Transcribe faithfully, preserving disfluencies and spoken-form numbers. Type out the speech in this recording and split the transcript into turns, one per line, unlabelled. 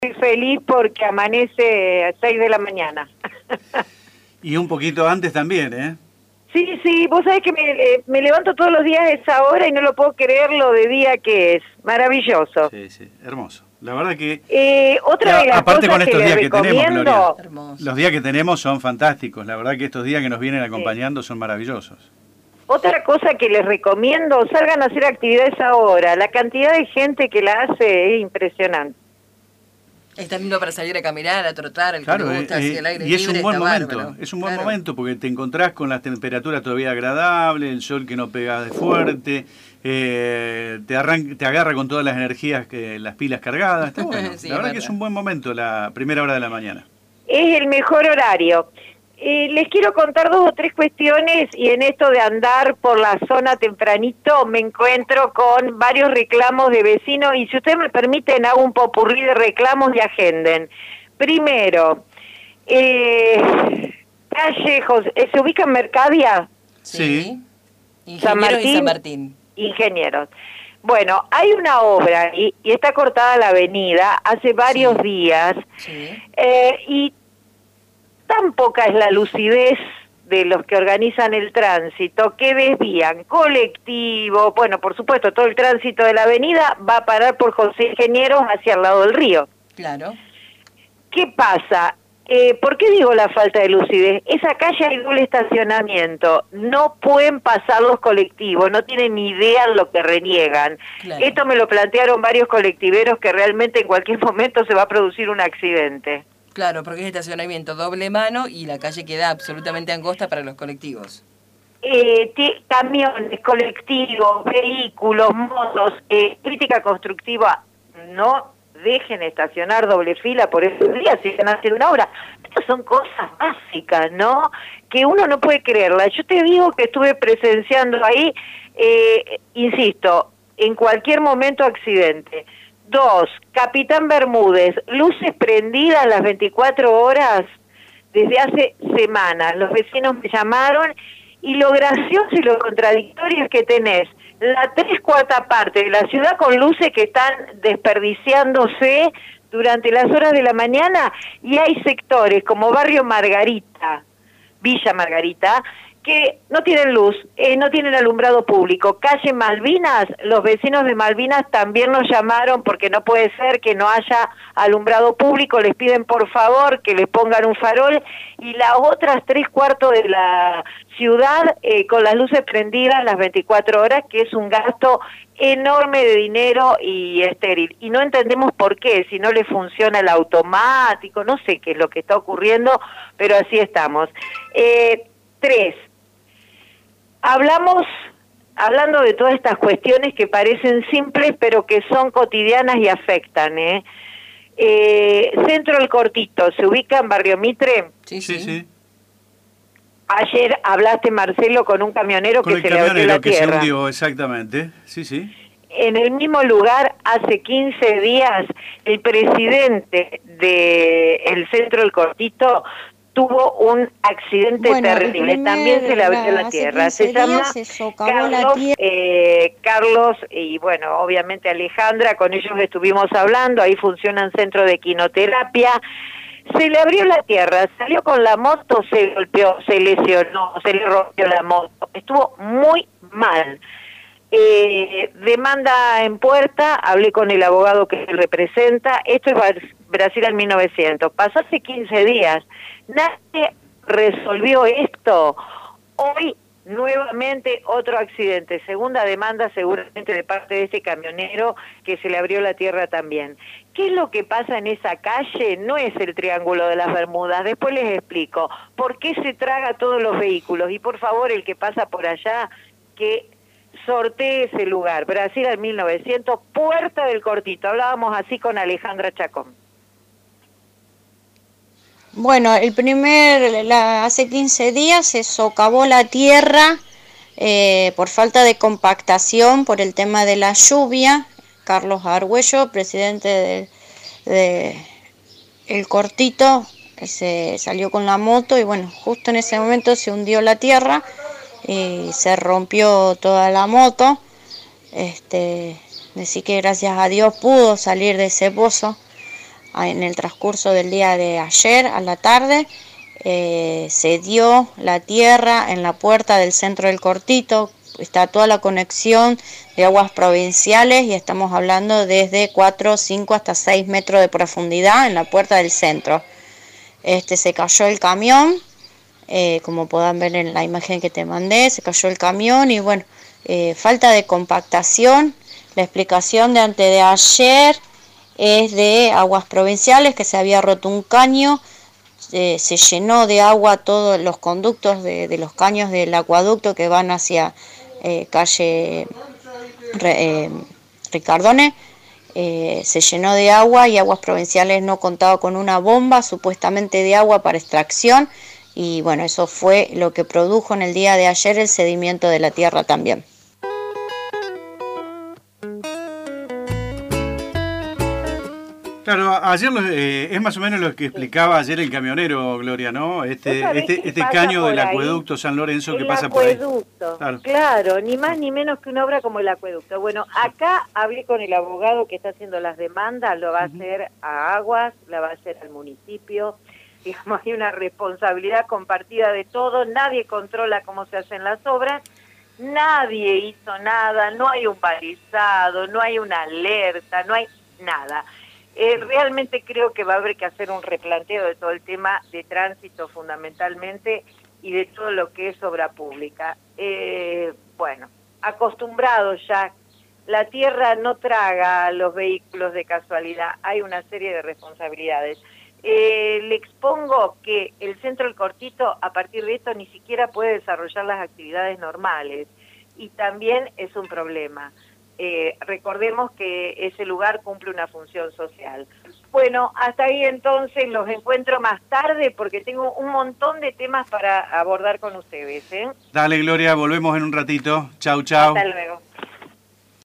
estoy feliz porque amanece a seis de la mañana.
Y un poquito antes también, ¿eh?
Sí, sí, vos sabés que me, eh, me levanto todos los días a esa hora y no lo puedo creer lo de día que es. Maravilloso.
Sí, sí, hermoso. La verdad que...
Eh, otra de las
aparte
cosas
con estos
que
días
les
que tenemos,
recomiendo...
Gloria,
Hermoso.
los días que tenemos son fantásticos. La verdad que estos días que nos vienen acompañando son maravillosos.
Otra cosa que les recomiendo, salgan a hacer actividades ahora. La cantidad de gente que la hace es impresionante.
Está lindo para salir a caminar, a trotar, el
Claro,
que le gusta
eh,
así el aire
y es
libre,
un buen
está
momento,
bárbaro.
es un buen
Claro.
momento porque te encontrás con las temperaturas todavía agradables, el sol que no pega de fuerte, eh, te, arran te agarra con todas las energías, que las pilas cargadas, está bueno.
Sí,
la verdad
verdad.
que es un buen momento la primera hora de la mañana.
Es el mejor horario. Eh, les quiero contar dos o tres cuestiones y en esto de andar por la zona tempranito me encuentro con varios reclamos de vecinos y si ustedes me permiten hago un popurrí de reclamos y agenden. Primero, eh, calle José, ¿se ubica en Mercadia?
Sí.
Sí.
San
Ingenieros y
Martín.
San Martín.
Ingenieros. Bueno, hay una obra y, y está cortada la avenida hace varios
Sí.
días
Sí.
eh, y tan poca es la lucidez de los que organizan el tránsito que desvían colectivo, bueno, por supuesto, todo el tránsito de la avenida va a parar por José Ingenieros hacia el lado del río.
Claro.
¿Qué pasa? Eh, ¿Por qué digo la falta de lucidez? Esa calle hay doble estacionamiento, no pueden pasar los colectivos, no tienen ni idea de lo que reniegan.
Claro.
Esto me lo plantearon varios colectiveros que realmente en cualquier momento se va a producir un accidente.
Claro, porque es estacionamiento doble mano y la calle queda absolutamente angosta para los colectivos.
Eh, camiones, colectivos, vehículos, motos, eh, crítica constructiva, no dejen estacionar doble fila por esos días si van a hacer una obra. Estas son cosas básicas, ¿no? Que uno no puede creerla. Yo te digo que estuve presenciando ahí, eh, insisto, en cualquier momento accidente. Dos, Capitán Bermúdez, luces prendidas las veinticuatro horas desde hace semanas. Los vecinos me llamaron y lo gracioso y lo contradictorio es que tenés la tres cuarta parte de la ciudad con luces que están desperdiciándose durante las horas de la mañana y hay sectores como Barrio Margarita, Villa Margarita, que no tienen luz, eh, no tienen alumbrado público. Calle Malvinas, los vecinos de Malvinas también nos llamaron porque no puede ser que no haya alumbrado público, les piden por favor que les pongan un farol y las otras tres cuartos de la ciudad eh, con las luces prendidas las veinticuatro horas, que es un gasto enorme de dinero y estéril. Y no entendemos por qué, si no le funciona el automático, no sé qué es lo que está ocurriendo, pero así estamos. Eh, tres, Hablamos, hablando de todas estas cuestiones que parecen simples, pero que son cotidianas y afectan, ¿eh? Eh, Centro El Cortito, ¿se ubica en Barrio Mitre?
Sí,
Sí,
sí.
sí.
Ayer hablaste, Marcelo, con un camionero
Con
que
el
se le abrió
camionero
la
que se
tierra.
hundió, exactamente. Sí, sí.
En el mismo lugar, hace quince días, el presidente del Centro El Cortito tuvo un accidente
Bueno, el
terrible,
primer-
también se le abrió
la-
la
hace
tierra,
quince
se llama
días se socavó la
Carlos,
tierra.
eh, Carlos y bueno, obviamente Alejandra, con ellos estuvimos hablando, ahí funcionan centros de quinoterapia, se le abrió la tierra, salió con la moto, se golpeó, se lesionó, se le rompió la moto, estuvo muy mal. Eh, demanda en puerta, hablé con el abogado que se representa, esto es Brasil en mil novecientos, pasó hace quince días, nadie resolvió esto, hoy nuevamente otro accidente, segunda demanda seguramente de parte de este camionero que se le abrió la tierra también. ¿Qué es lo que pasa en esa calle? No es el Triángulo de las Bermudas, después les explico por qué se traga todos los vehículos y por favor el que pasa por allá que sortee ese lugar. Brasil en mil novecientos, Puerta del Cortito. Hablábamos así con Alejandra Chacón.
Bueno, el primer, la, hace quince días se socavó la tierra eh, por falta de compactación por el tema de la lluvia. Carlos Argüello, presidente de, de El Cortito, se salió con la moto y bueno, justo en ese momento se hundió la tierra y se rompió toda la moto. Este, decir que gracias a Dios pudo salir de ese pozo. en el transcurso del día de ayer a la tarde. Eh, se dio la tierra en la puerta del centro del Cortito, está toda la conexión de aguas provinciales y estamos hablando desde cuatro, cinco hasta seis metros de profundidad en la puerta del centro. Este, se cayó el camión, eh, como podrán ver en la imagen que te mandé, se cayó el camión y bueno, eh, falta de compactación. La explicación de antes de ayer es de aguas provinciales, que se había roto un caño, eh, se llenó de agua todos los conductos de, de los caños del acueducto que van hacia eh, calle eh, Ricardone, eh, se llenó de agua y Aguas Provinciales no contaba con una bomba supuestamente de agua para extracción y bueno, eso fue lo que produjo en el día de ayer el sedimento de la tierra también.
Claro, ayer lo, eh, es más o menos lo que explicaba ayer el camionero, Gloria, ¿no? Este este, este caño del acueducto San Lorenzo que pasa por ahí.
El acueducto, claro. claro, ni más ni menos que una obra como el acueducto. Bueno, acá hablé con el abogado que está haciendo las demandas, lo va a hacer a Aguas, la va a hacer al municipio. Digamos, hay una responsabilidad compartida de todos, nadie controla cómo se hacen las obras, nadie hizo nada, no hay un balizado, no hay una alerta, no hay nada. Eh, realmente creo que va a haber que hacer un replanteo de todo el tema de tránsito fundamentalmente y de todo lo que es obra pública. Eh, bueno, acostumbrados ya, la tierra no traga a los vehículos de casualidad, hay una serie de responsabilidades. Eh, le expongo que el centro del Cortito a partir de esto ni siquiera puede desarrollar las actividades normales y también es un problema. Eh, recordemos que ese lugar cumple una función social. Bueno, hasta ahí entonces los encuentro más tarde porque tengo un montón de temas para abordar con ustedes, ¿eh?
Dale, Gloria, volvemos en un ratito. Chau, chau.
Hasta luego.